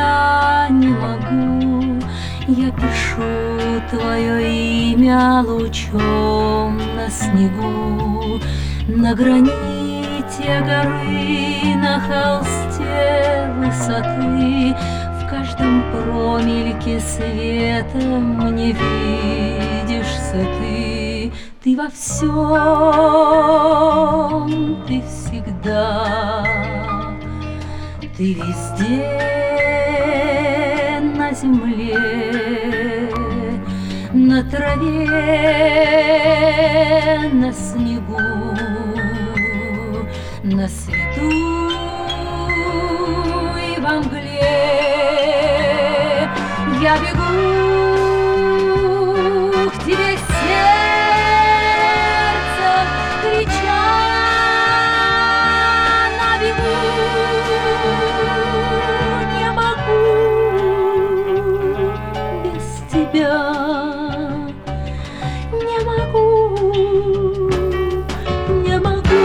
тебя не могу. Я пишу твое имя лучом на снегу, на граните горы, на холсте высоты. В каждом промельке света мне видишься ты. Ты во всем, ты всегда, ты везде на земле, на траве, на снегу, на свету и во мгле. Я бегу к тебе сердцем, крича на бегу. Не могу без тебя, не могу, не могу.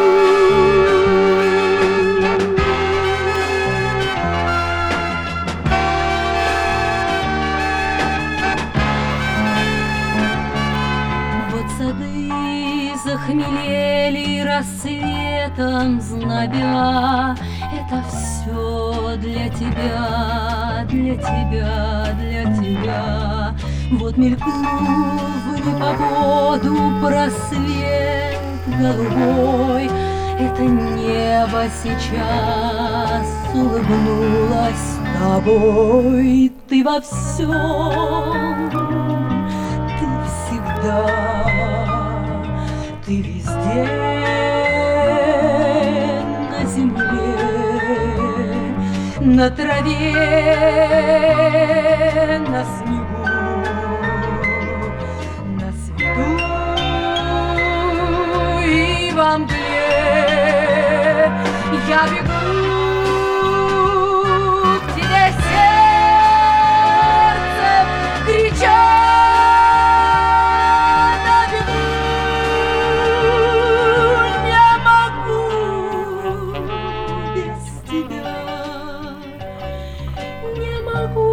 Сады захмелели рассветом знобя. Это все для тебя, для тебя, для тебя. Вот мелькнул в непогоду просвет голубой. Это небо сейчас улыбнулось тобой. Ты во всем, ты всегда, ты везде на земле, на траве, на снегу, на свету и во мгле. Я бегу к тебе сердцем, крича. Не могу.